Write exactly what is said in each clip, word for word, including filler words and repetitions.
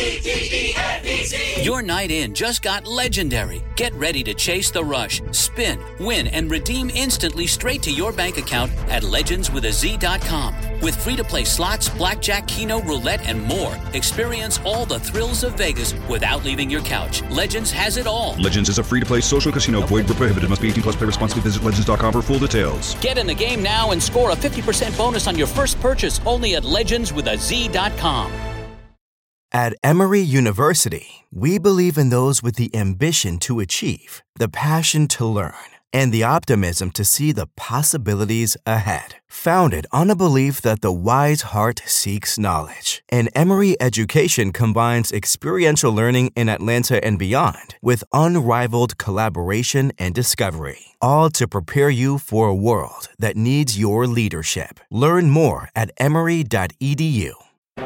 Your night in just got legendary. Get ready to chase the rush, spin, win, and redeem instantly straight to your bank account at legends with a z dot com. With free-to-play slots, blackjack, keno, roulette, and more, experience all the thrills of Vegas without leaving your couch. Legends has it all. Legends is a free-to-play social casino. Void where prohibited. Must be eighteen plus. Play responsibly. Visit legends dot com for full details. Get in the game now and score a fifty percent bonus on your first purchase only at legends with a z dot com. At Emory University, we believe in those with the ambition to achieve, the passion to learn, and the optimism to see the possibilities ahead. Founded on a belief that the wise heart seeks knowledge, and Emory education combines experiential learning in Atlanta and beyond with unrivaled collaboration and discovery, all to prepare you for a world that needs your leadership. Learn more at emory dot e d u.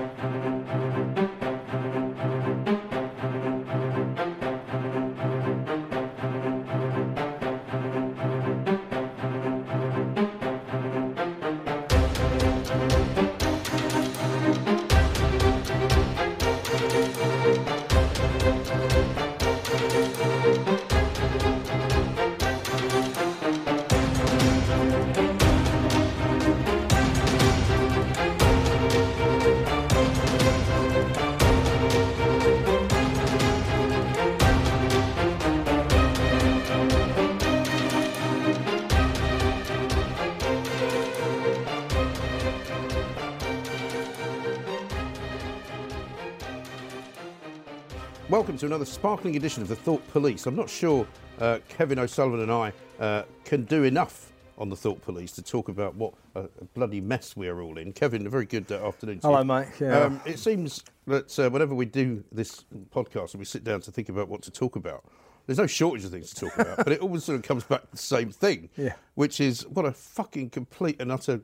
Welcome to another sparkling edition of the Thought Police. I'm not sure uh, Kevin O'Sullivan and I uh, can do enough on the Thought Police to talk about what a, a bloody mess we are all in. Kevin, a very good uh, afternoon to Hello, you. mate. Yeah. Um, it seems that uh, whenever we do this podcast and we sit down to think about what to talk about, there's no shortage of things to talk about, but it always sort of comes back to the same thing, yeah. which is what a fucking complete and utter...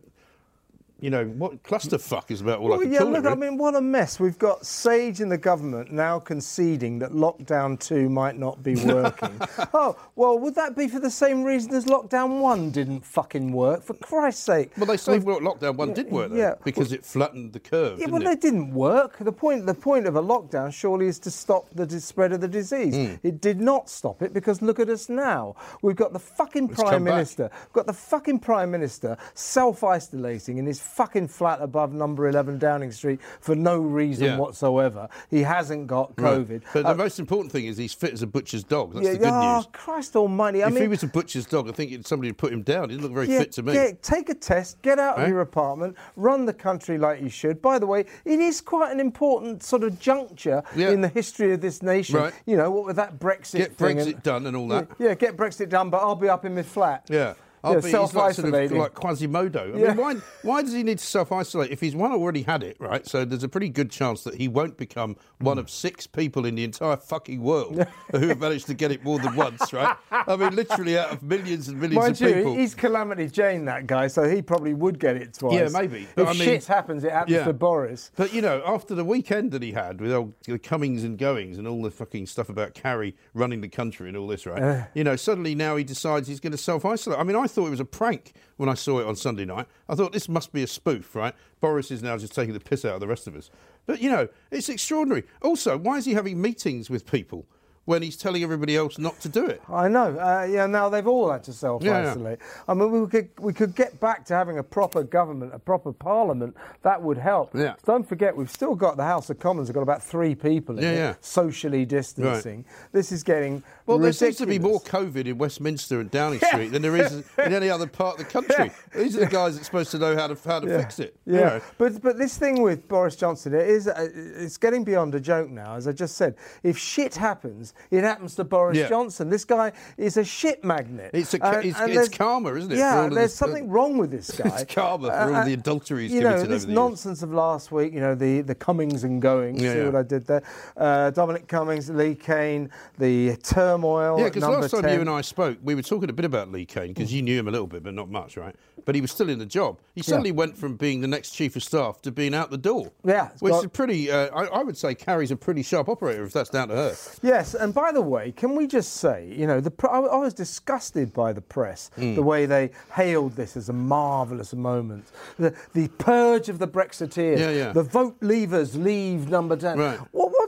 You know, what clusterfuck is about all well, I can yeah, call look, it, I really. mean, what a mess. We've got Sage in the government now conceding that lockdown two might not be working. Oh, well, would that be for the same reason as lockdown one didn't fucking work? For Christ's sake. Well, they say well, lockdown one yeah, did work, though, yeah. because well, it flattened the curve, Yeah, didn't well, it? they didn't work. The point, the point of a lockdown surely is to stop the dis- spread of the disease. Mm. It did not stop it because look at us now. We've got the fucking Let's Prime Minister. We've got the fucking Prime Minister self-isolating in his fucking flat above number eleven Downing Street for no reason yeah. whatsoever. He hasn't got COVID. Right. But uh, the most important thing is he's fit as a butcher's dog. That's yeah, the good oh, news. Christ almighty. I if mean, he was a butcher's dog, I think somebody would put him down. He didn't look very yeah, fit to me. Yeah, take a test, get out right? of your apartment, run the country like you should. By the way, it is quite an important sort of juncture yeah. in the history of this nation. Right. You know, what with that Brexit Get thing. Brexit and, done and all that. Yeah, yeah, get Brexit done, but I'll be up in my flat. Yeah. Yeah, I'll be, he's like, sort of self-isolating. like Quasimodo. I Yeah. mean, why, why does he need to self-isolate? If he's one already had it, right, so there's a pretty good chance that he won't become one of six people in the entire fucking world who have managed to get it more than once, right? I mean, literally out of millions and millions Mind of you, people. he's Calamity Jane, that guy, so he probably would get it twice. Yeah, maybe. But If I mean, shit happens, it happens yeah. to Boris. But, you know, after the weekend that he had with all the comings and goings and all the fucking stuff about Carrie running the country and all this, right, uh. you know, suddenly now he decides he's going to self-isolate. I mean, I thought it was a prank when I saw it on Sunday night. I thought this must be a spoof, right? Boris is now just taking the piss out of the rest of us. But, you know, it's extraordinary. Also, why is he having meetings with people when he's telling everybody else not to do it? I know. Uh, yeah, now they've all had to self-isolate. Yeah, yeah. I mean, we could we could get back to having a proper government, a proper parliament. That would help. Yeah. Don't forget, we've still got the House of Commons. We've got about three people in yeah, it, yeah. socially distancing. Right. This is getting Well, ridiculous. there seems to be more COVID in Westminster and Downing Street than there is in any other part of the country. Yeah. These are the guys that are supposed to know how to how to yeah. fix it. Yeah, you know. but but this thing with Boris Johnson, it is uh, it's getting beyond a joke now. As I just said, if shit happens, it happens to Boris yeah. Johnson. This guy is a shit magnet. It's, a, and, it's, and it's karma, isn't it? Yeah, for there's this, something uh, wrong with this guy. It's karma for all uh, the adulteries you committed know, this over the nonsense years. of last week, you know, the, the comings and goings, yeah, see yeah. what I did there? Uh, Dominic Cummings, Lee Cain, the turmoil Yeah, at because number last time ten. you and I spoke, we were talking a bit about Lee Cain, because you knew him a little bit, but not much, right? But he was still in the job. He suddenly yeah. went from being the next chief of staff to being out the door. Yeah. Which got... is pretty, uh, I, I would say Carrie's a pretty sharp operator, if that's down to her. Yes, and by the way, can we just say, you know, the I, I was disgusted by the press, mm. the way they hailed this as a marvellous moment. The, the purge of the Brexiteers, yeah, yeah. the vote leavers leave number ten. Right. Well, what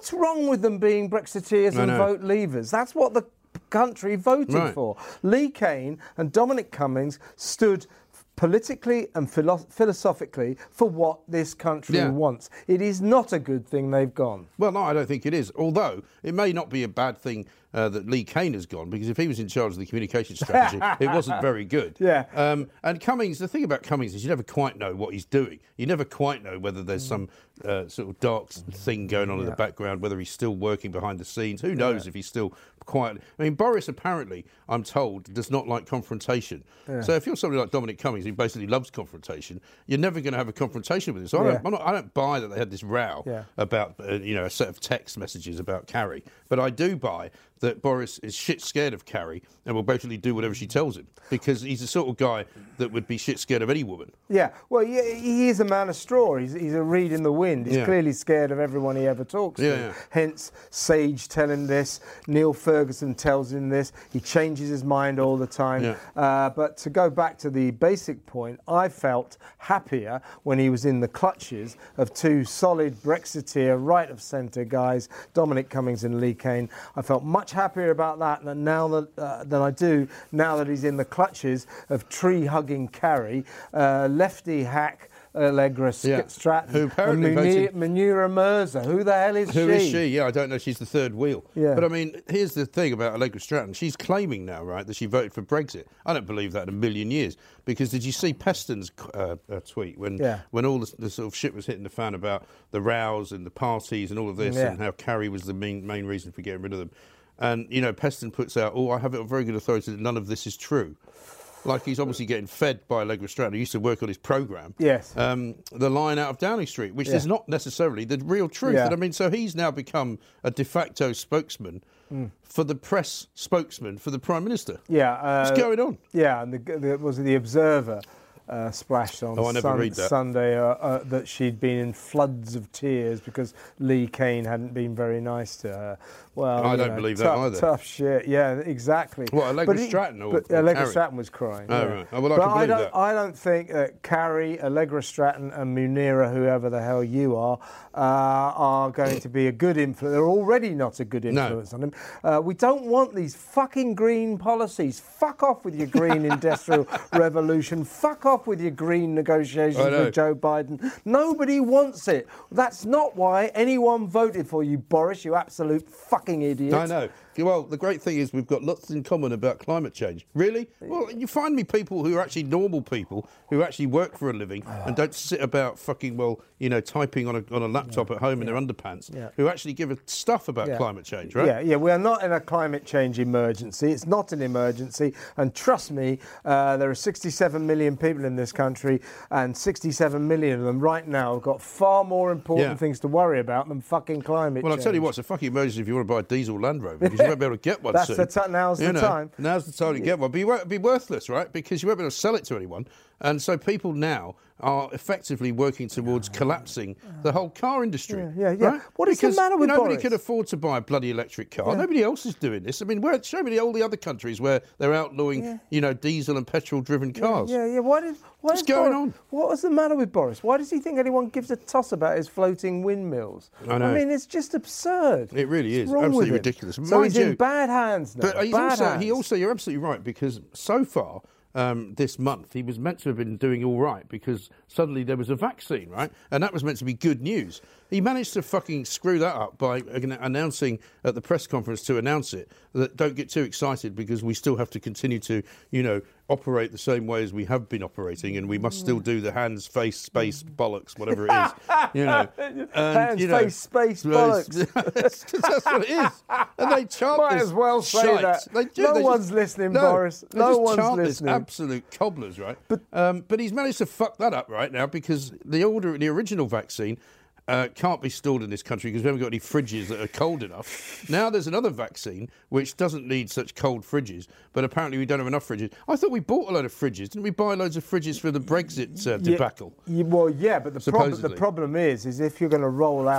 What's wrong with them being Brexiteers I and know. vote leavers? That's what the country voted Right. for. Lee Kane and Dominic Cummings stood politically and philo- philosophically for what this country Yeah. wants. It is not a good thing they've gone. Well, no, I don't think it is. Although it may not be a bad thing uh, that Lee Kane has gone, because if he was in charge of the communication strategy, it wasn't very good. Yeah. Um, and Cummings, the thing about Cummings is you never quite know what he's doing. You never quite know whether there's some uh, sort of dark thing going on in the background, whether he's still working behind the scenes. Who knows Yeah. if he's still quiet? I mean, Boris apparently, I'm told, does not like confrontation. Yeah. So if you're somebody like Dominic Cummings, who basically loves confrontation, you're never going to have a confrontation with him. So I, Yeah. don't, I'm not, I don't buy that they had this row Yeah. about uh, you know a set of text messages about Carrie, but I do buy that Boris is shit scared of Carrie and will basically do whatever she tells him, because he's the sort of guy that would be shit scared of any woman. Yeah, well, yeah, he is a man of straw. He's, he's a reed in the wind. He's Yeah. clearly scared of everyone he ever talks Yeah, to. yeah. Hence, Sage telling this, Neil Ferguson tells him this. He changes his mind all the time. Yeah. Uh, but to go back to the basic point, I felt happier when he was in the clutches of two solid Brexiteer, right-of-centre guys, Dominic Cummings and Lee Kane. I felt much happier about that than now that uh, than I do now that he's in the clutches of tree-hugging Carrie, uh, lefty hack Allegra Yeah. Stratton, Who apparently and Munir, voted- Munira Mirza. Who the hell is Who she? is she? Yeah, I don't know. She's the third wheel. Yeah. But I mean, here's the thing about Allegra Stratton. She's claiming now, right, that she voted for Brexit. I don't believe that in a million years. Because did you see Peston's uh, uh, tweet when Yeah. when all the, the sort of shit was hitting the fan about the rows and the parties and all of this, Yeah. and how Carrie was the main main reason for getting rid of them? And you know, Peston puts out, "Oh, I have it on very good authority that none of this is true." Like he's obviously getting fed by Allegra Stratton, who used to work on his programme. Yes. Um, the line out of Downing Street, which Yeah. is not necessarily the real truth. Yeah. And I mean, so he's now become a de facto spokesman for the press spokesman for the Prime Minister. Yeah. Uh, What's going on? Yeah, and the, the, was it the Observer uh, splashed on Oh, I never Sun- read that. Sunday uh, uh, that she'd been in floods of tears because Lee Kane hadn't been very nice to her. Well, I you don't know, believe that tough, either. Tough shit. Yeah, exactly. What, Allegra But he- Stratton or- but or Allegra Carrie? Stratton was crying. Oh, yeah. right. Oh, well, I but can believe don't. that. I don't think that Carrie, Allegra Stratton, and Munira, whoever the hell you are, uh, are going to be a good influence. They're already not a good influence on him. Uh, we don't want these fucking green policies. Fuck off with your green industrial revolution. Fuck off with your green negotiations I know. with Joe Biden. Nobody wants it. That's not why anyone voted for you, Boris, you absolute fucking idiot. I know. Well, the great thing is we've got lots in common about climate change. Really? Well, you find me people who are actually normal people who actually work for a living and don't sit about fucking, well, you know, typing on a, on a laptop at home in their underpants, Yeah. who actually give a stuff about Yeah. climate change, right? Yeah, yeah, we are not in a climate change emergency. It's not an emergency. And trust me, uh, there are sixty-seven million people in this country, and sixty-seven million of them right now have got far more important Yeah. things to worry about than fucking climate Well, change. I'll tell you what, it's a fucking emergency if you want to buy a diesel Land Rover, because you won't be able to get one That's soon. the ti- now's You the know, time. Now's the time to get one. But you won't be worthless, right? Because you won't be able to sell it to anyone. And so people now are effectively working towards collapsing the whole car industry. Yeah, yeah, yeah. Right? What is the Because matter with nobody Boris? can afford to buy a bloody electric car. Nobody else is doing this. I mean, where, show me all the other countries where they're outlawing, Yeah. you know, diesel and petrol-driven cars. Yeah, yeah. Why did? Why What's is going Boris- on? What was the matter with Boris? Why does he think anyone gives a toss about his floating windmills? I know. mean, it's just absurd. It really What's is. wrong with Absolutely him? ridiculous. So Mind he's you- in bad hands now. But he's bad also, hands. he also, you're absolutely right, because so far um, this month he was meant to have been doing all right because suddenly there was a vaccine, right? And that was meant to be good news. He managed to fucking screw that up by announcing at the press conference to announce it that don't get too excited because we still have to continue to, you know, operate the same way as we have been operating, and we must still do the hands, face, space, bollocks, whatever it is. You know, and, Hands, you know, face, space, bollocks. That's what it is. And they chant Might this as well say shite. that. They do, No they one's just- listening, no, Boris. they No just one's chant this listening. absolute cobblers, right? But um, but he's managed to fuck that up right now because the order, the original vaccine. Uh, can't be stored in this country because we haven't got any fridges that are cold enough. Now there's another vaccine which doesn't need such cold fridges, but apparently we don't have enough fridges. I thought we bought a load of fridges. Didn't we buy loads of fridges for the Brexit uh, debacle? Yeah, well, yeah, but the problem the Supposedly. problem is, is if you're going to roll out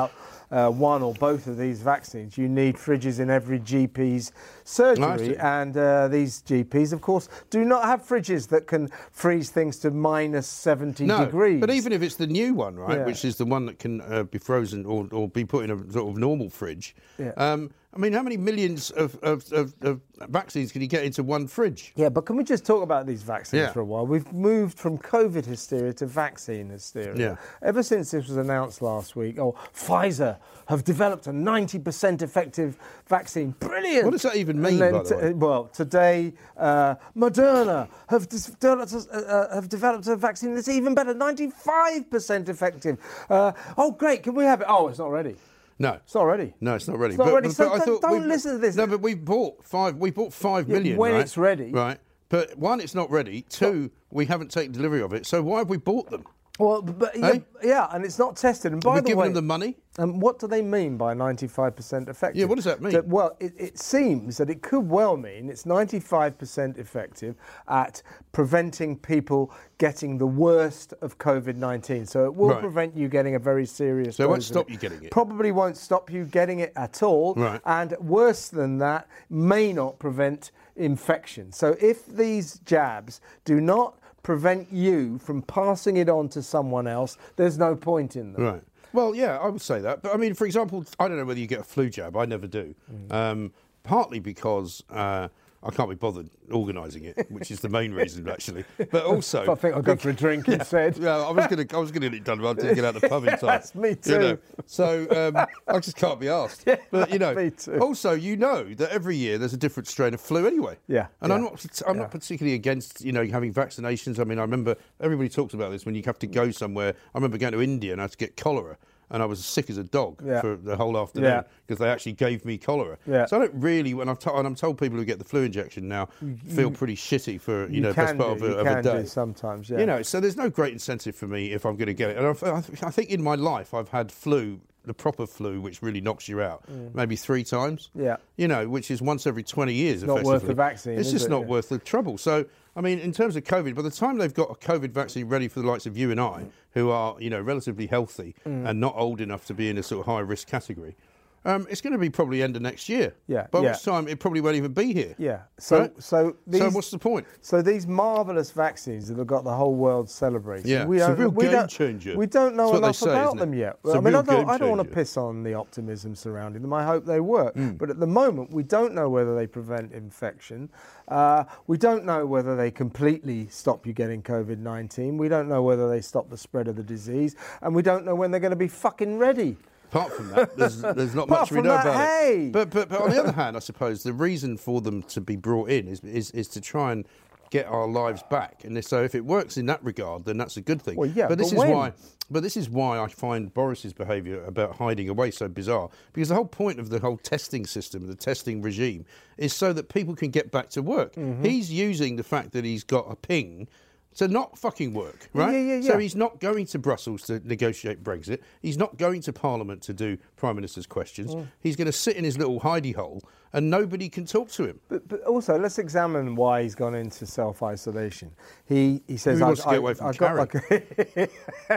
uh, one or both of these vaccines, you need fridges in every G P's surgery. Nice. And uh, these G Ps, of course, do not have fridges that can freeze things to minus seventy no, degrees. but even if it's the new one, right, Yeah. which is the one that can uh, be frozen or, or be put in a sort of normal fridge, Yeah. um, I mean, how many millions of, of, of, of vaccines can you get into one fridge? Yeah, but can we just talk about these vaccines Yeah. for a while? We've moved from COVID hysteria to vaccine hysteria. Yeah. Ever since this was announced last week, oh, Pfizer have developed a ninety percent effective vaccine. Brilliant! What does that even mean, And then by the t- way? Well, today, uh, Moderna have, dis- developed a, uh, have developed a vaccine that's even better, ninety-five percent effective. Uh, oh, great, can we have it? Oh, it's not ready. No. It's not ready. No, it's not ready. It's not but, ready, but, so but I don't- thought don't we- listen to this. No, but we bought five. We bought five Yeah, million. when right? it's ready. right? But one, it's not ready. Two, we haven't taken delivery of it. So why have we bought them? Well, but, yeah, Eh? yeah, and it's not tested. And by We've the given way, them the money. And what do they mean by ninety-five percent effective? Yeah, what does that mean? That- well, it, it seems that it could well mean it's ninety-five percent effective at preventing people getting the worst of COVID nineteen. So it will Right. prevent you getting a very serious So it won't dose of stop you getting it? Probably won't stop you getting it at all. Right. And worse than that, may not prevent infection. So if these jabs do not prevent you from passing it on to someone else, there's no point in them. Right. Well, yeah, I would say that. But I mean, for example, I don't know whether you get a flu jab. I never do. Mm. Um, partly because uh, I can't be bothered organising it, which is the main reason, actually. But also, I think I'll go for a drink instead. Yeah, I was going to. I was going to get it done, but I didn't get out the pub in time. Yes, me too. You know. So um, I just can't be asked. Yeah, but you know, me too. also you know that every year there's a different strain of flu anyway. Yeah, And I'm yeah, not. I'm yeah. not particularly against you know having vaccinations. I mean, I remember everybody talks about this when you have to go somewhere. I remember going to India and I had to get cholera. And I was as sick as a dog Yeah. for the whole afternoon Yeah. because they actually gave me cholera. Yeah. So I don't really, when I've to, and I'm told people who get the flu injection now feel pretty shitty for you, You know can best part do, of a, you of a can day. do sometimes, yeah. You know, so there's no great incentive for me if I'm going to get it. And I've, I I think in my life I've had flu, the proper flu, which really knocks you out, maybe three times. Yeah. You know, which is once every twenty years. Not worth effectively. the vaccine, It's is just it? not Yeah. worth the trouble. So, I mean, in terms of COVID, by the time they've got a COVID vaccine ready for the likes of you and I, who are, you know, relatively healthy Mm. and not old enough to be in a sort of high risk category, um, it's going to be probably end of next year. Yeah, By yeah. which time it probably won't even be here. Yeah. So, Right? so these. So what's the point? So these marvellous vaccines that have got the whole world celebrating. Yeah, we it's a don't, real we game don't, changer. We don't know That's what they enough say, about isn't it? them yet. It's a I mean, I real don't, game I don't want to changer. piss on the optimism surrounding them. I hope they work. Mm. But at the moment, we don't know whether they prevent infection. Uh, we don't know whether they completely stop you getting COVID nineteen. We don't know whether they stop the spread of the disease. And we don't know when they're going to be fucking ready. Apart from that, there's, there's not Apart much we from know that, about hey! it. But, but but on the other hand, I suppose the reason for them to be brought in is is, is to try and get our lives back. And so if it works in that regard, then that's a good thing. Well, yeah, but this but is when? why. But this is why I find Boris's behaviour about hiding away so bizarre. Because the whole point of the whole testing system, the testing regime, is so that people can get back to work. Mm-hmm. He's using the fact that he's got a ping to not fucking work, right? Yeah, yeah, So yeah. he's not going to Brussels to negotiate Brexit. He's not going to Parliament to do Prime Minister's questions. Mm. He's going to sit in his little hidey hole and nobody can talk to him. But, but also, let's examine why he's gone into self-isolation. He he says, He I, wants to I, get away from I got like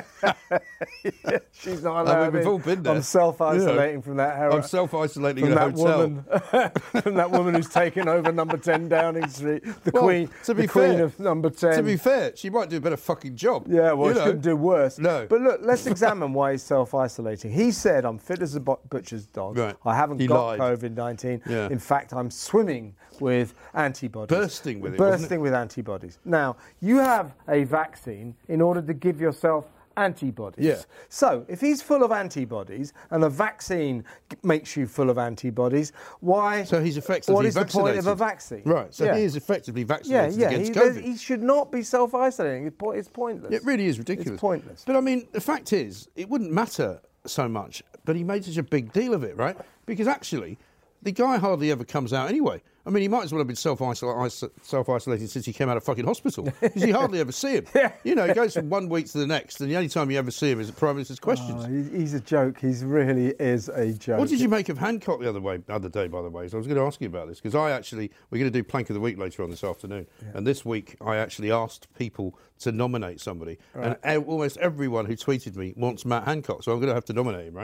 yeah, she's not allowed. I mean, we've in. all been there. I'm self-isolating You know, from that. Hero- I'm self-isolating from in a that hotel. woman, from that woman who's taken over number ten Downing Street, the Well, queen, to be the queen fair- of number ten. To be fair, she might do a better fucking job. Yeah, well, you she know. couldn't do worse. No. But look, let's examine why he's self-isolating. He said, I'm fit as a bu- butcher's dog. Right. I haven't He got lied. COVID nineteen. Yeah. In fact, I'm swimming with antibodies. Bursting with it, wasn't Bursting it? with antibodies. Now, you have a vaccine in order to give yourself antibodies. Yeah. So, if he's full of antibodies and a vaccine g- makes you full of antibodies, why... So he's effectively What is the vaccinated. point of a vaccine? Right, so Yeah. he is effectively Yeah, vaccinated yeah. against He, COVID. there's- he should not be self-isolating. It's po- It's pointless. It really is ridiculous. It's pointless. But I mean, the fact is, it wouldn't matter so much, but he made such a big deal of it, right? Because actually, the guy hardly ever comes out anyway. I mean, he might as well have been self-isolated, self-isolating since he came out of fucking hospital, because you hardly ever see him. Yeah. You know, he goes from one week to the next, and the only time you ever see him is at Prime Minister's questions. Oh, he- he's a joke. He really is a joke. What did you make of Hancock the other way, other day, by the way? So I was going to ask you about this, because I actually, we're going to do Plank of the Week later on this afternoon. And this week, I actually asked people to nominate somebody. And e- almost everyone who tweeted me wants Matt Hancock, so I'm going to have to nominate him, right?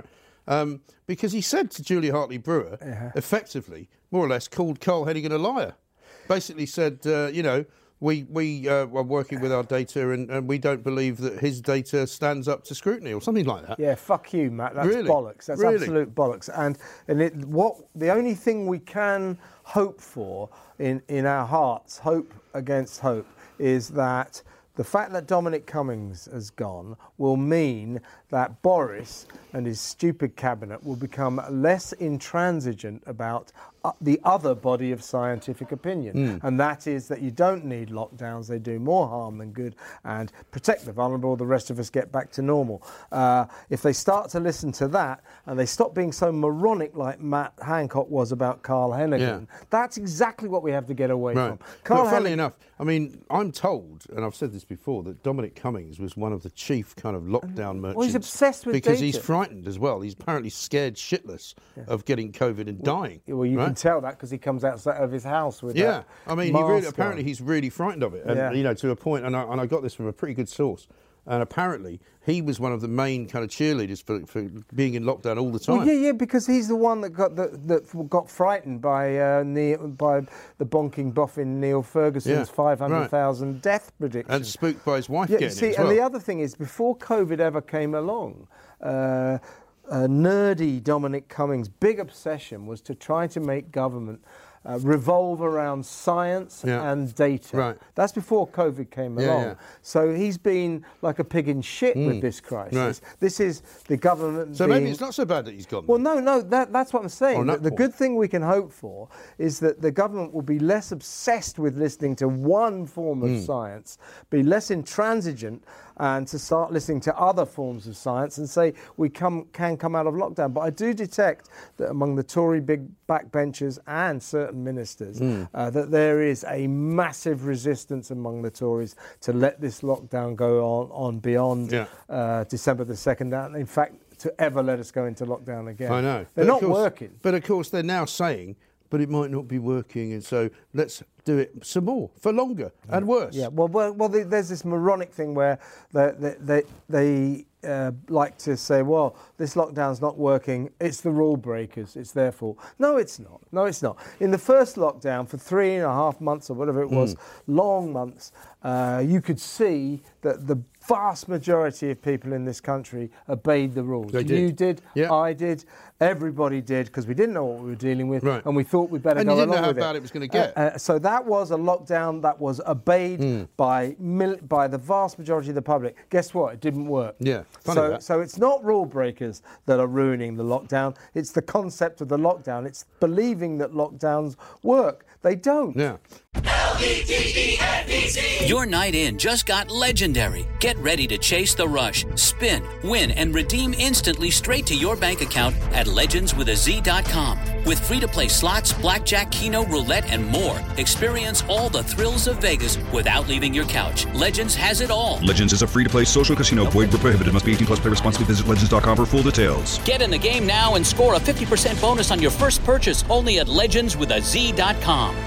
um, because he said to Julia Hartley-Brewer, uh-huh. effectively, more or less, called Carl Hennigan a liar. Basically said, uh, you know, we we uh, are working with our data and, and we don't believe that his data stands up to scrutiny or something like that. Yeah, fuck you, Matt. That's really? bollocks. That's really? absolute bollocks. And and it, what the only thing we can hope for in, in our hearts, hope against hope, is that the fact that Dominic Cummings has gone will mean that Boris and his stupid cabinet will become less intransigent about uh, the other body of scientific opinion. Mm. And that is that you don't need lockdowns. They do more harm than good and protect the vulnerable. The rest of us get back to normal. Uh, if they start to listen to that and they stop being so moronic like Matt Hancock was about Carl Hennigan, yeah. that's exactly what we have to get away right. from. Carl but funnily Hennigan, enough, I mean, I'm told, and I've said this before, that Dominic Cummings was one of the chief kind of lockdown merchants. Well, he's obsessed with because data. he's frightened as well. He's apparently scared shitless yeah. of getting COVID and dying. Well, you right? can tell that because he comes outside of his house with yeah. that I mean, he really, apparently he's really frightened of it, and yeah. you know, to a point. And I, and I got this from a pretty good source. And apparently, he was one of the main kind of cheerleaders for, for being in lockdown all the time. Well, yeah, yeah, because he's the one that got the, that got frightened by uh, Neil, by the bonking boffin Neil Ferguson's yeah, five hundred thousand right. death prediction, and spooked by his wife yeah, getting see, it as and well. the other thing is, before COVID ever came along, uh, uh, nerdy Dominic Cummings' big obsession was to try to make government Uh, revolve around science yeah. and data. Right. That's before COVID came yeah, along. Yeah. So he's been like a pig in shit mm. with this crisis. Right. This is the government. So being... maybe it's not so bad that he's gone. Well, no, no, that, that's what I'm saying. Oh, the good thing we can hope for is that the government will be less obsessed with listening to one form of mm. science, be less intransigent, and to start listening to other forms of science and say we come, can come out of lockdown. But I do detect that among the Tory big backbenchers and certain ministers mm. uh, that there is a massive resistance among the Tories to let this lockdown go on, on beyond yeah. uh, December the second, and in fact to ever let us go into lockdown again. I know. They're but not course, working. But of course they're now saying, but it might not be working, and so let's do it some more, for longer, yeah. and worse. Yeah, well, well, well there's this moronic thing where they, they, they, they uh, like to say, well, this lockdown's not working, it's the rule breakers, it's their fault. No, it's not. No, it's not. In the first lockdown, for three and a half months or whatever it was, mm. long months, uh, you could see that the vast majority of people in this country obeyed the rules. They did. You did, yeah. I did, everybody did, because we didn't know what we were dealing with, right. and we thought we'd better and go you didn't along know how with bad it. it was going to get. Uh, uh, so that was a lockdown that was obeyed mm. by mil- by the vast majority of the public. Guess what? It didn't work. Yeah, funny so that. so it's not rule breakers that are ruining the lockdown. It's the concept of the lockdown. It's believing that lockdowns work. They don't. Yeah. L E G E N D C Your night in just got legendary. Get ready to chase the rush, spin, win, and redeem instantly straight to your bank account at legends with a z dot com. With free-to-play slots, blackjack, keno, roulette, and more, experience all the thrills of Vegas without leaving your couch. Legends has it all. Legends is a free-to-play social casino. Void where prohibited. Must be eighteen plus. Play responsibly. Visit legends dot com for full details. Get in the game now and score a fifty percent bonus on your first purchase only at legends with a z dot com.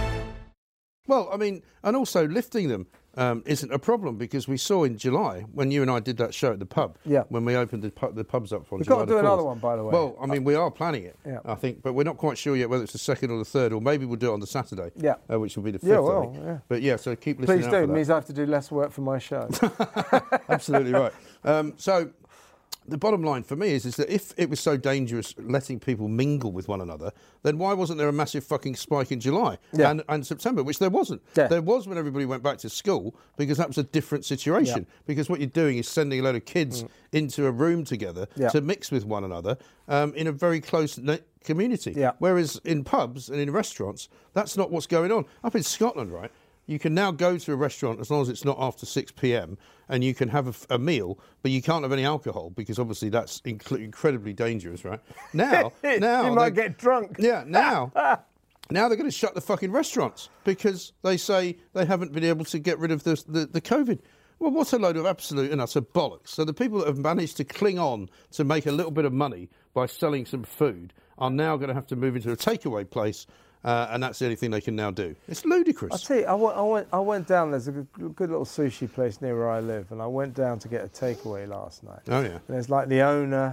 Well, I mean, and also lifting them um, isn't a problem, because we saw in July when you and I did that show at the pub, yeah. when we opened the, pu- the pubs up for We've July got to do the fourth. another one, by the way. Well, I mean, we are planning it, yeah. I think, but we're not quite sure yet whether it's the second or the third, or maybe we'll do it on the Saturday, yeah. uh, which will be the fifth. Yeah, well, yeah. But yeah, so keep listening. Please out do. for It that. means I have to do less work for my show. Absolutely right. Um, so the bottom line for me is, is that if it was so dangerous letting people mingle with one another, then why wasn't there a massive fucking spike in July yeah. and, and September, which there wasn't. Yeah. There was when everybody went back to school, because that was a different situation. Yeah. Because what you're doing is sending a load of kids mm. into a room together yeah. to mix with one another um, in a very close-knit community. Yeah. Whereas in pubs and in restaurants, that's not what's going on. Up in Scotland, right, you can now go to a restaurant as long as it's not after six p.m. and you can have a, a meal, but you can't have any alcohol, because obviously that's inc- incredibly dangerous, right? Now, now you might get drunk. Yeah, now, now they're going to shut the fucking restaurants because they say they haven't been able to get rid of the the, the COVID. Well, what a load of absolute and utter bollocks. So the people that have managed to cling on to make a little bit of money by selling some food are now going to have to move into a takeaway place. Uh, and that's the only thing they can now do. It's ludicrous. I'll tell you, I went, I went, I went down, there's a good, good little sushi place near where I live, and I went down to get a takeaway last night. Oh, yeah. And there's like the owner,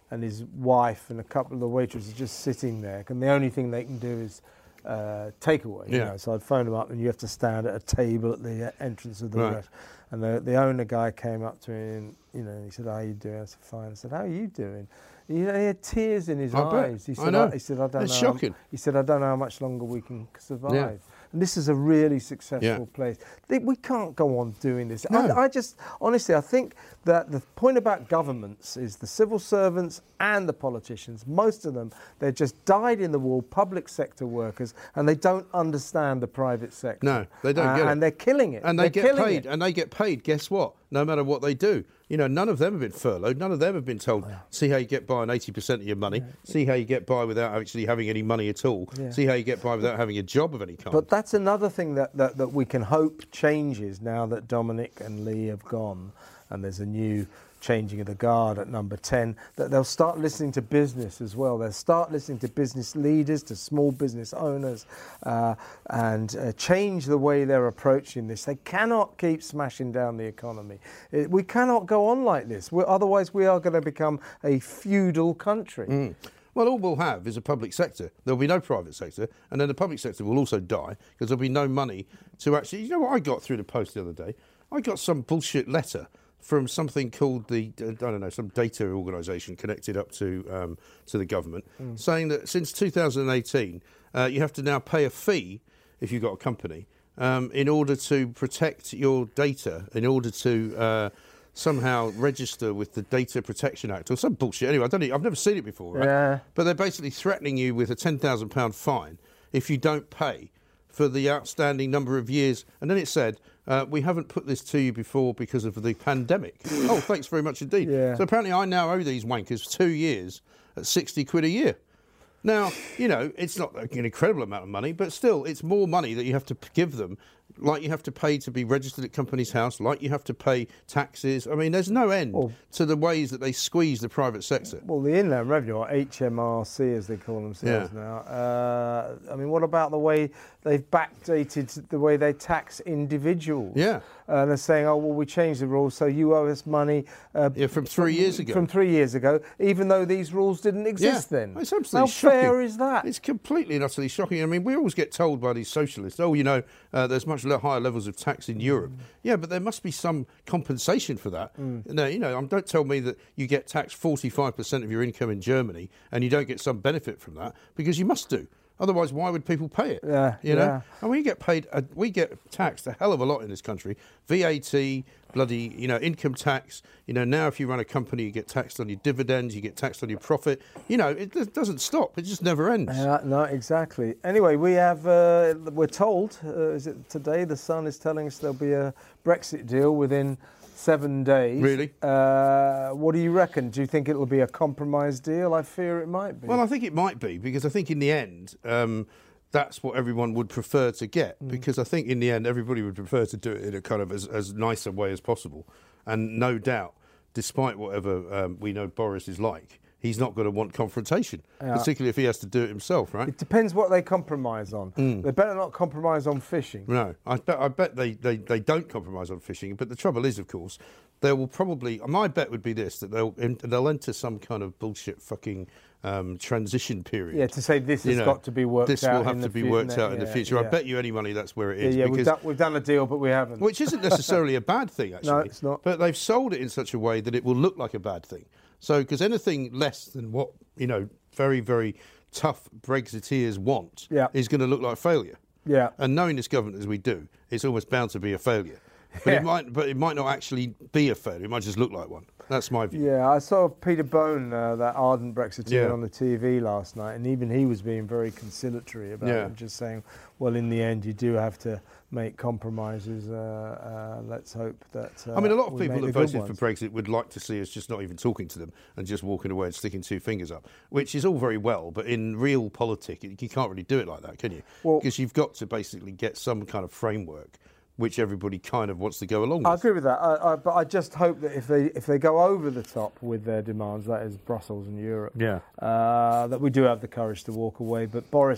and his wife and a couple of the waitresses are just sitting there, and the only thing they can do is uh, takeaway. You Yeah. know? So I'd phone them up, and you have to stand at a table at the entrance of the Right. restaurant. And the, the owner guy came up to me, and you know, he said, "How are you doing?" I said, "Fine." I said, "How are you doing?" You know, he had tears in his I bet. eyes. He I said, know. He said, "I don't It's know." shocking. How, he said, "I don't know how much longer we can survive." Yeah. And this is a really successful Yeah. place. They, we can't go on doing this. No. I, I just, honestly, I think that the point about governments is the civil servants and the politicians, most of them, they're just dyed-in-the-wool public sector workers, and they don't understand the private sector. No, they don't uh, get it. And they're killing it. And they They're get killing paid, it. and they get paid, guess what? No matter what they do. You know, none of them have been furloughed. None of them have been told, see how you get by on eighty percent of your money. See how you get by without actually having any money at all. Yeah. See how you get by without having a job of any kind. But that's another thing that, that, that we can hope changes now that Dominic and Lee have gone, and there's a new changing of the guard at number ten, that they'll start listening to business as well. They'll start listening to business leaders, to small business owners, uh, and uh, change the way they're approaching this. They cannot keep smashing down the economy. It, we cannot go on like this. We're, otherwise, we are going to become a feudal country. Mm. Well, all we'll have is a public sector. There'll be no private sector, and then the public sector will also die because there'll be no money to actually... You know what I got through the post the other day? I got some bullshit letter from something called the, uh, I don't know, some data organisation connected up to um, to the government, mm. saying that since two thousand eighteen, uh, you have to now pay a fee if you've got a company um, in order to protect your data, in order to uh, somehow register with the Data Protection Act or some bullshit. Anyway, I don't know, I've never seen it before, right? Yeah. But they're basically threatening you with a ten thousand pounds fine if you don't pay for the outstanding number of years. And then it said, uh, we haven't put this to you before because of the pandemic. Oh, thanks very much indeed. Yeah. So apparently I now owe these wankers two years at sixty quid a year. Now, you know, it's not an incredible amount of money, but still, it's more money that you have to give them, like you have to pay to be registered at Companies House, like you have to pay taxes. I mean, there's no end Well, to the ways that they squeeze the private sector. Well, the Inland Revenue, or H M R C as they call themselves Yeah. now, uh, I mean, what about the way they've backdated the way they tax individuals? Yeah. Uh, they're saying, oh, well, we changed the rules, so you owe us money. Uh, Yeah, from three years ago. From three years ago, even though these rules didn't exist Yeah, then. it's absolutely How shocking. fair is that? It's completely and utterly shocking. I mean, we always get told by these socialists, oh, you know, uh, there's much le- higher levels of tax in Europe. Mm. Yeah, but there must be some compensation for that. Mm. No, you know, um, don't tell me that you get taxed forty-five percent of your income in Germany and you don't get some benefit from that, because you must do. Otherwise, why would people pay it? Yeah, you know, yeah. and we get paid. A, we get taxed a hell of a lot in this country. V A T, bloody, you know, income tax. You know, now if you run a company, you get taxed on your dividends. You get taxed on your profit. You know, it, it doesn't stop. It just never ends. Uh, no, exactly. Anyway, we have, uh, we're told, uh, is it today, the Sun is telling us there'll be a Brexit deal within seven days. Really? Uh, what do you reckon? Do you think it'll be a compromise deal? I fear it might be. Well, I think it might be, because I think in the end, um, that's what everyone would prefer to get. Mm. Because I think in the end, everybody would prefer to do it in a kind of as, as nice a way as possible. And no doubt, despite whatever um, we know Boris is like, he's not going to want confrontation, Yeah. particularly if he has to do it himself, right? It depends what they compromise on. Mm. They better not compromise on fishing. No, I bet, I bet they, they, they don't compromise on fishing. But the trouble is, of course, they will probably... My bet would be this, that they'll they'll enter some kind of bullshit fucking um, transition period. Yeah, to say this You has know, got to be worked this out will have in to the be fu- worked out in yeah, the future. I yeah. bet you any money that's where it Yeah, is. yeah, we've because, done, we've done a deal, but we haven't. which isn't necessarily a bad thing, actually. No, it's not. But they've sold it in such a way that it will look like a bad thing. So, because anything less than what, you know, very, very tough Brexiteers want Yeah. is going to look like failure. Yeah. And knowing this government as we do, it's almost bound to be a failure. But Yeah. it might, but it might not actually be a failure. It might just look like one. That's my view. Yeah, I saw Peter Bone, uh, that ardent Brexiteer, Yeah. on the T V last night, and even he was being very conciliatory about Yeah. it, just saying, well, in the end, you do have to make compromises. Uh, uh, let's hope that. Uh, I mean, a lot of we people make that the good voted for ones. Brexit would like to see us just not even talking to them and just walking away and sticking two fingers up, which is all very well, but in real politics, you can't really do it like that, can you? Well- Because you've got to basically get some kind of framework which everybody kind of wants to go along with. I agree with that, I, I, but I just hope that if they if they go over the top with their demands, that is Brussels and Europe, Yeah. uh, that we do have the courage to walk away. But Boris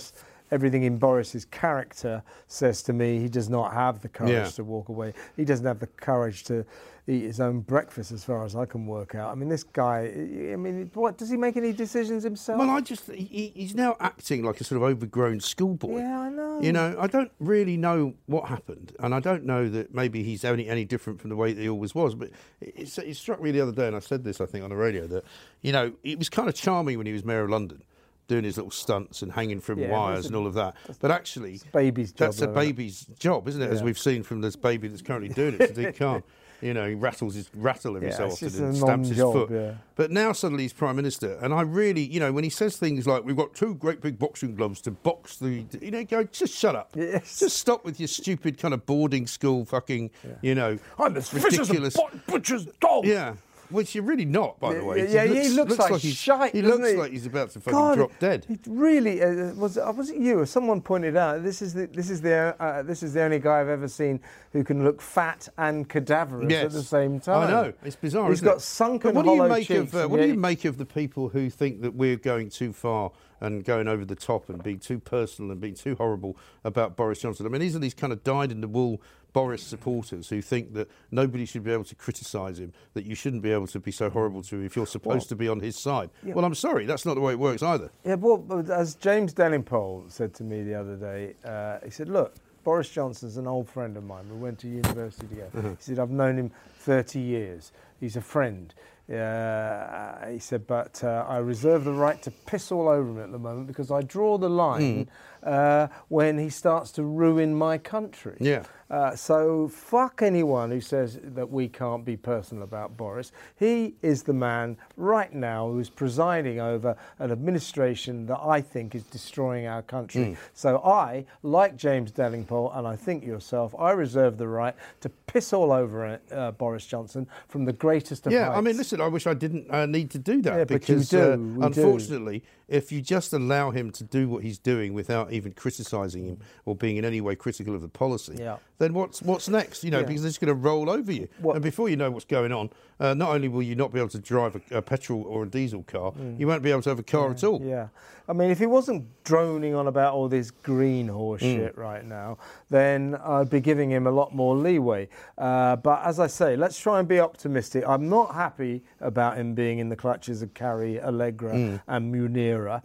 everything in Boris's character says to me he does not have the courage Yeah. to walk away. He doesn't have the courage to eat his own breakfast, as far as I can work out. I mean, this guy, I mean, what, does he make any decisions himself? Well, I just, he, he's now acting like a sort of overgrown schoolboy. Yeah, I know. You know, I don't really know what happened, and I don't know that maybe he's only any different from the way that he always was, but it, it struck me the other day, and I said this, I think, on the radio, that, you know, it was kind of charming when he was Mayor of London, doing his little stunts and hanging from Yeah, wires a- and all of that. But actually, it's a baby's job, that's a though, isn't it? baby's job, isn't it? As Yeah. we've seen from this baby that's currently doing it, Sadiq Khan. You know, he rattles his rattle every Yeah, so it's often just and a stamps his non-job, foot. yeah. But now suddenly he's Prime Minister, and I really, you know, when he says things like, we've got two great big boxing gloves to box the, you know, go, just shut up. Yes. Just stop with your stupid kind of boarding school fucking, you know, I'm as vicious as a ridiculous. bo- butcher's dog. Yeah. Which you're really not, by the way. Yeah, he looks like he's, shite, He doesn't looks he? like he's about to fucking God, drop dead. It really uh, was. Uh, was it you or someone pointed out this is the this is the uh, this is the only guy I've ever seen who can look fat and cadaverous Yes. at the same time. I know, it's bizarre. He's isn't got it? sunken But what do you hollow make cheeks. of uh, and what do yet- you make of the people who think that we're going too far and going over the top and being too personal and being too horrible about Boris Johnson? I mean, these are these kind of dyed-in-the-wool Boris supporters who think that nobody should be able to criticise him, that you shouldn't be able to be so horrible to him if you're supposed Well, to be on his side. Well, I'm sorry, that's not the way it works either. Yeah, well, but as James Delingpole said to me the other day, uh, he said, look, Boris Johnson's an old friend of mine. We went to university together. Uh-huh. He said, I've known him thirty years. He's a friend. Uh, he said, but uh, I reserve the right to piss all over him at the moment because I draw the line Hmm. uh, when he starts to ruin my country. Yeah. Uh, so fuck anyone who says that we can't be personal about Boris. He is the man right now who's presiding over an administration that I think is destroying our country. Mm. So I, like James Delingpole, and I think yourself, I reserve the right to piss all over it, uh, Boris Johnson from the greatest of Yeah, heights. I mean, listen, I wish I didn't uh, need to do that Yeah, but you because, do, uh, we do. unfortunately, if you just allow him to do what he's doing without even criticising him or being in any way critical of the policy, Yeah. then what's what's next? You know, Yeah. because they're just going to roll over you. What- And before you know what's going on, uh, not only will you not be able to drive a, a petrol or a diesel car, you won't be able to have a car at all. Mm. Yeah. I mean, if he wasn't droning on about all this green horse Mm. shit right now, then I'd be giving him a lot more leeway. Uh, but as I say, let's try and be optimistic. I'm not happy about him being in the clutches of Carrie Allegra Mm. and Munira,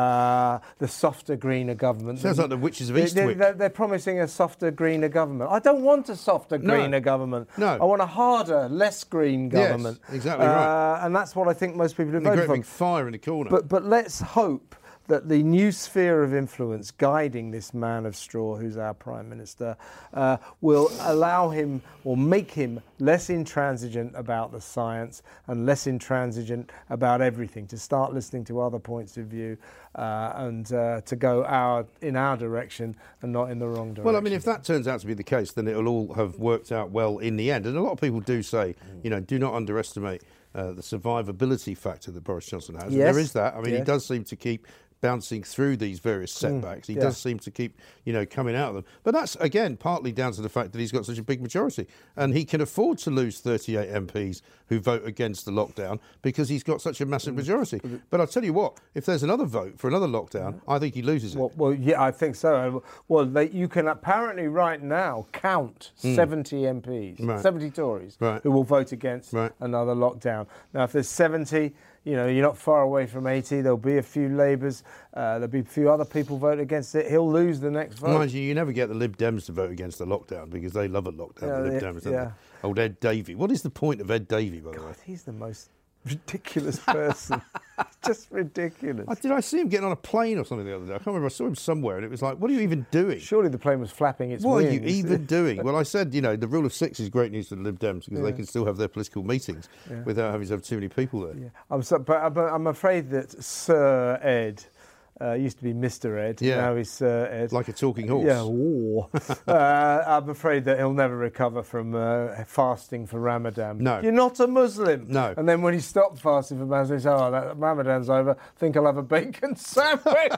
uh, the softer, greener government. Sounds like the witches of They- Eastwick. They're, they're promising a softer, greener government. I don't want a softer, No. greener government. No. I want a harder, less green Yes, government. exactly right. Uh, and that's what I think most people have The voted great for. big fire in the corner. But but let's hope that the new sphere of influence guiding this man of straw, who's our Prime Minister, uh, will allow him or make him less intransigent about the science and less intransigent about everything, to start listening to other points of view uh, and uh, to go our in our direction and not in the wrong direction. Well, I mean, if that turns out to be the case, then it'll all have worked out well in the end. And a lot of people do say, you know, do not underestimate uh, the survivability factor that Boris Johnson has. And Yes. there is that. I mean, he Yes. does seem to keep bouncing through these various setbacks. He yeah. does seem to keep, you know, coming out of them. But that's, again, partly down to the fact that he's got such a big majority. And he can afford to lose thirty-eight M Ps who vote against the lockdown because he's got such a massive majority. But I'll tell you what, if there's another vote for another lockdown, I think he loses it. Well, well, yeah, I think so. Well, they, you can apparently right now count seventy M Ps, Right. seventy Tories, Right. who will vote against Right. another lockdown. Now, if there's seventy, you know, you're not far away from eighty. There'll be a few Labours. Uh, there'll be a few other people vote against it. He'll lose the next vote. Mind you, you never get the Lib Dems to vote against the lockdown because they love a lockdown, Yeah, the Lib yeah, Dems, don't yeah. they? Old Ed Davey. What is the point of Ed Davey, by the way? God, he's the most ridiculous person. Just ridiculous. I, did I see him getting on a plane or something the other day? I can't remember. I saw him somewhere and it was like, what are you even doing? Surely the plane was flapping its What wings. are you even doing? Well, I said, you know, the rule of six is great news for the Lib Dems because they can still have their political meetings without having to have too many people there. Yeah. I'm so, but, but I'm afraid that Sir Ed uh, used to be Mister Ed. Yeah. Now he's Sir Ed. Like a talking horse. Yeah. Ooh. uh, I'm afraid that he'll never recover from uh, fasting for Ramadan. No. You're not a Muslim. No. And then when he stopped fasting for Ramadan, he said, "Oh, that Ramadan's over. Think I'll have a bacon sandwich."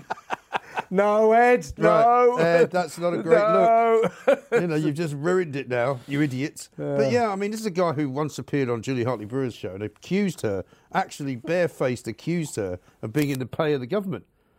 No, Ed. No. Right, Ed, that's not a great no. look. You know, you've just ruined it now, you idiot. But yeah, I mean, this is a guy who once appeared on Julie Hartley-Brewer's show and accused her, actually barefaced accused her of being in the pay of the government.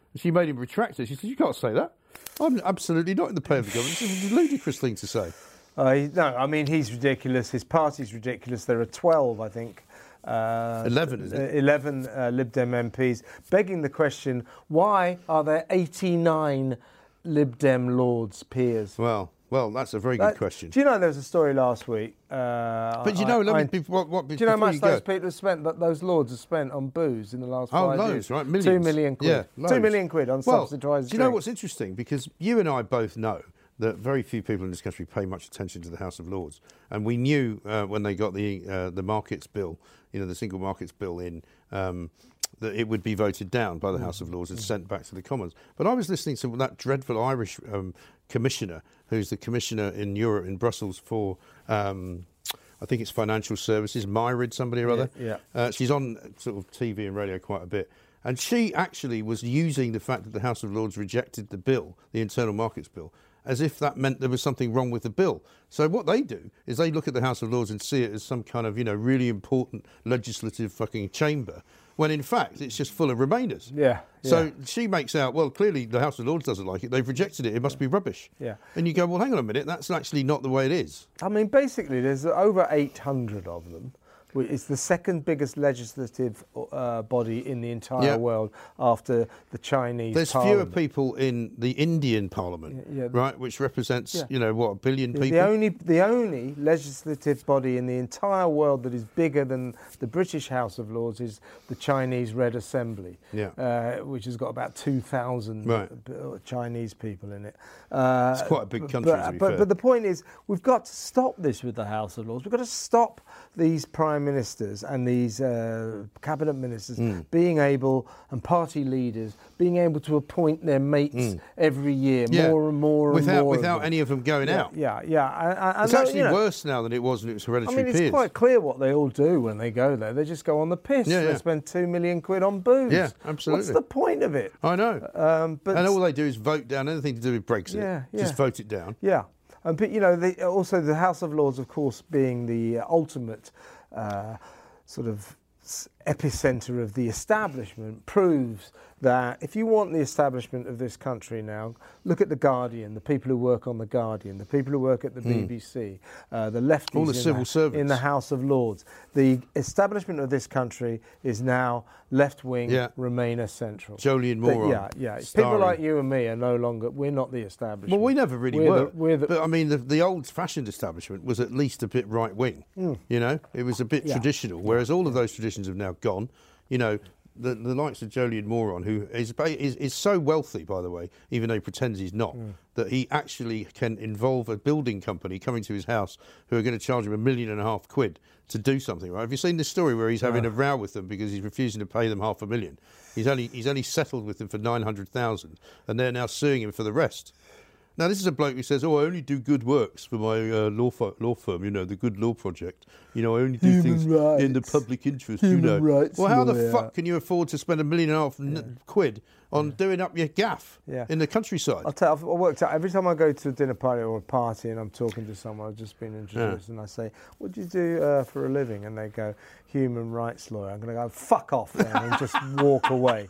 She made him retract it. She said, "You can't say that. I'm absolutely not in the pay of the government. It's a ludicrous thing to say." Uh, he, no, I mean, he's ridiculous. His party's ridiculous. There are twelve, I think. Uh, eleven, is it? eleven uh, Lib Dem M Ps, begging the question, why are there eighty-nine Lib Dem Lords peers? Well, well, that's a very good That, question. Do you know there was a story last week? Uh, But you know, I, let me, I, be- what, what, do you know how much you those go, people have spent, that those Lords have spent on booze in the last Oh, five loads, years? right? Millions. Two million quid. Yeah, Two loads. million quid on well, subsidised do you know drink. what's interesting? Because you and I both know that very few people in this country pay much attention to the House of Lords, and we knew uh, when they got the uh, the markets bill, you know, the single markets bill in, um, that it would be voted down by the mm. House of Lords and mm. sent back to the Commons. But I was listening to that dreadful Irish um, commissioner, who's the commissioner in Europe, in Brussels for, um, I think it's financial services, Myrid, somebody or other. Yeah. yeah. Uh, she's on sort of T V and radio quite a bit. And she actually was using the fact that the House of Lords rejected the bill, the Internal Markets Bill, as if that meant there was something wrong with the bill. So what they do is they look at the House of Lords and see it as some kind of, you know, really important legislative fucking chamber, when in fact it's just full of Remainers. Yeah. So yeah. she makes out, well, clearly the House of Lords doesn't like it. They've rejected it. It must be rubbish. Yeah. And you go, well, hang on a minute. That's actually not the way it is. I mean, basically, there's over eight hundred of them. It's the second biggest legislative uh, body in the entire yeah. world after the Chinese There's Parliament. fewer people in the Indian Parliament, yeah, yeah. right, which represents, Yeah. you know, what, a billion The people? only, the only legislative body in the entire world that is bigger than the British House of Lords is the Chinese Red Assembly, Yeah. uh, which has got about two thousand Right. Chinese people in it. Uh, It's quite a big country, but, to be but, fair. but the point is, we've got to stop this with the House of Lords. We've got to stop these prime ministers and these uh, cabinet ministers Mm. being able, and party leaders, being able to appoint their mates Mm. every year, Yeah. more and more without, and more. Without of them. any of them going yeah, out. Yeah, yeah. I, I, It's I know, actually you know, worse now than it was when it was I hereditary mean, it's peers. quite clear what they all do when they go there. They just go on the piss. Yeah, They yeah. spend two million quid on booze. Yeah, absolutely. What's the point of it? I know. Um, but and all they do is vote down anything to do with Brexit. Yeah, yeah. Just vote it down. Yeah, um, but you know, the, also the House of Lords, of course, being the uh, ultimate uh, sort of s- epicenter of the establishment, proves that if you want the establishment of this country now, look at The Guardian, the people who work on The Guardian, the people who work at the B B C, uh, the lefties All the in, civil the, servants. in the House of Lords. The establishment of this country is now left-wing, Yeah. Remainer central. Jolyon The- Moron. Yeah, yeah. People starring. like you and me are no longer, we're not the establishment. Well, we never really we're were. The, we're the, but I mean, the, the old-fashioned establishment was at least a bit right-wing. Mm. You know, it was a bit Yeah. traditional. Whereas all of those traditions have now gone. You know, the, the likes of Jolyon Moron, who is, ba- is is so wealthy, by the way, even though he pretends he's not, Mm. that he actually can involve a building company coming to his house who are going to charge him a million and a half quid to do something. Right? Have you seen this story where he's having a row with them because he's refusing to pay them half a million? He's only he's only settled with them for nine hundred thousand, and they're now suing him for the rest. Now, this is a bloke who says, oh, I only do good works for my uh, law, fir- law firm, you know, the Good Law Project. You know, I only do Human things rights. in the public interest, Human you know. rights Well, how the lawyer. fuck can you afford to spend a million and a half n- quid on doing up your gaff Yeah. in the countryside? I'll tell you, I've I worked out, every time I go to a dinner party or a party and I'm talking to someone, I've just been introduced, and I say, what do you do uh, for a living? And they go, human rights lawyer. I'm going to go, fuck off then, and just walk away.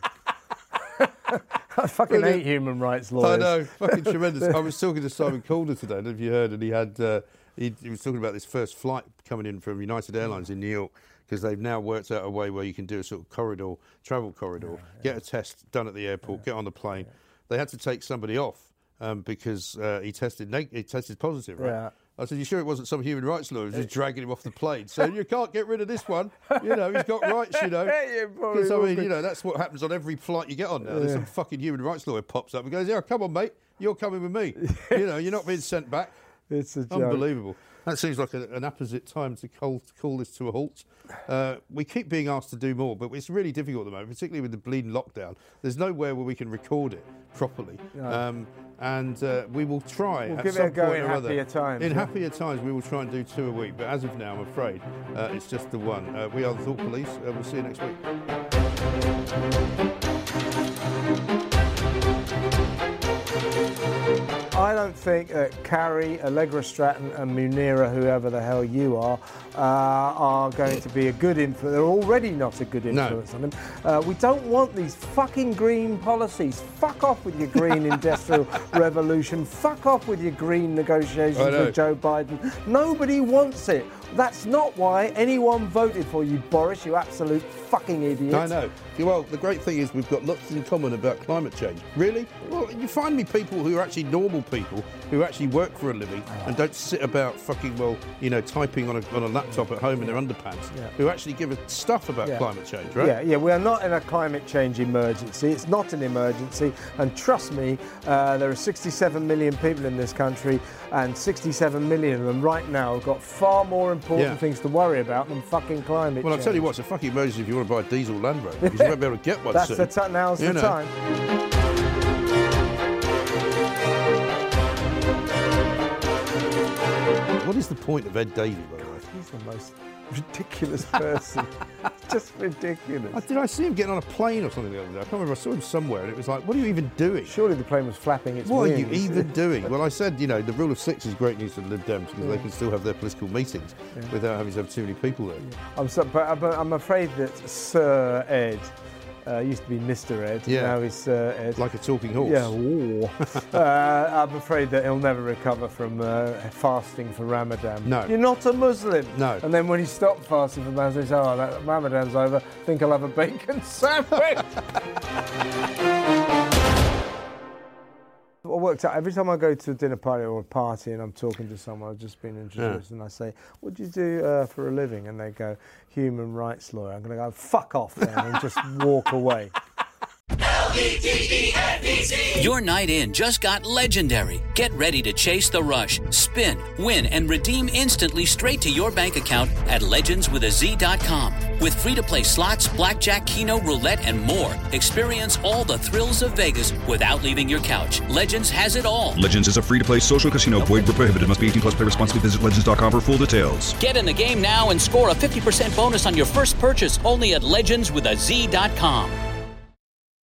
I fucking Brilliant. hate human rights I lawyers. know, fucking tremendous. I was talking to Simon Calder today, I don't know if you heard, and he had uh, he, he was talking about this first flight coming in from United Airlines in New York, because they've now worked out a way where you can do a sort of corridor, travel corridor, get a test done at the airport, get on the plane. They had to take somebody off um, because uh, he tested neg- he tested positive, right? Yeah. I said, you sure it wasn't some human rights lawyer who was just dragging him off the plane, saying, you can't get rid of this one. You know, he's got rights, you know. Yeah, probably Because, I will mean, be. you know, that's what happens on every flight you get on now. There's Yeah. some fucking human rights lawyer pops up and goes, yeah, come on, mate, you're coming with me. You know, you're not being sent back. It's a joke. Unbelievable. That seems like a, an apposite time to call, to call this to a halt. Uh, we keep being asked to do more, but it's really difficult at the moment, particularly with the bleeding lockdown. There's nowhere where we can record it properly. Um, and uh, we will try We'll at give it some a go point in or other. happier times, In yeah. happier times, we will try and do two a week. But as of now, I'm afraid uh, it's just the one. Uh, we are the Thought Police. Uh, we'll see you next week. I don't don't think that Carrie, Allegra Stratton and Munira, whoever the hell you are, uh, are going to be a good influence. They're already not a good influence no. on him. Uh, we don't want these fucking green policies. Fuck off with your green industrial revolution. Fuck off with your green negotiations with Joe Biden. Nobody wants it. That's not why anyone voted for you, Boris, you absolute fucking idiot. I know. Well, the great thing is we've got lots in common about climate change. Really? Well, you find me people who are actually normal people, who actually work for a living and don't sit about fucking, well, you know, typing on a, on a laptop at home in their underpants, yeah. who actually give a stuff about yeah. climate change, right? Yeah, yeah, we are not in a climate change emergency. It's not an emergency. And trust me, uh, there are sixty-seven million people in this country, and sixty-seven million of them right now have got far more important yeah. things to worry about than fucking climate well, change. Well, I'll tell you what, it's a fucking emergency if you want to buy a diesel Land Rover, because you won't be able to get one That's soon. the t- now's you the know. time. What is the point of Ed Davey, by the way? He's the most ridiculous person. Just ridiculous. I, did I see him getting on a plane or something the other day? I can't remember. I saw him somewhere and it was like, what are you even doing? Surely the plane was flapping its what wings. What are you even doing? Well, I said, you know, the rule of six is great news for the Lib Dems because yeah. they can still have their political meetings yeah. without having to have too many people there. Yeah. I'm, so, but, but I'm afraid that Sir Ed, Uh, used to be Mister Ed, yeah. now he's uh, Ed. Like a talking horse. Yeah, uh, I'm afraid that he'll never recover from uh, fasting for Ramadan. No. You're not a Muslim. No. And then when he stopped fasting for Ramadan, he said, oh, that Ramadan's over, I think I'll have a bacon sandwich. I worked out, every time I go to a dinner party or a party and I'm talking to someone, I've just been introduced, yeah. and I say, what do you do uh, for a living? And they go, human rights lawyer. I'm going to go, fuck off then, and just walk away. L E G E N D C. Your night in just got legendary. Get ready to chase the rush, spin, win, and redeem instantly straight to your bank account at legends with a z dot com. With free-to-play slots, blackjack, keno, roulette, and more, experience all the thrills of Vegas without leaving your couch. Legends has it all. Legends is a free-to-play social casino. Void where prohibited. Must be eighteen plus. Play responsibly. Visit legends dot com for full details. Get in the game now and score a fifty percent bonus on your first purchase only at legends with a z dot com.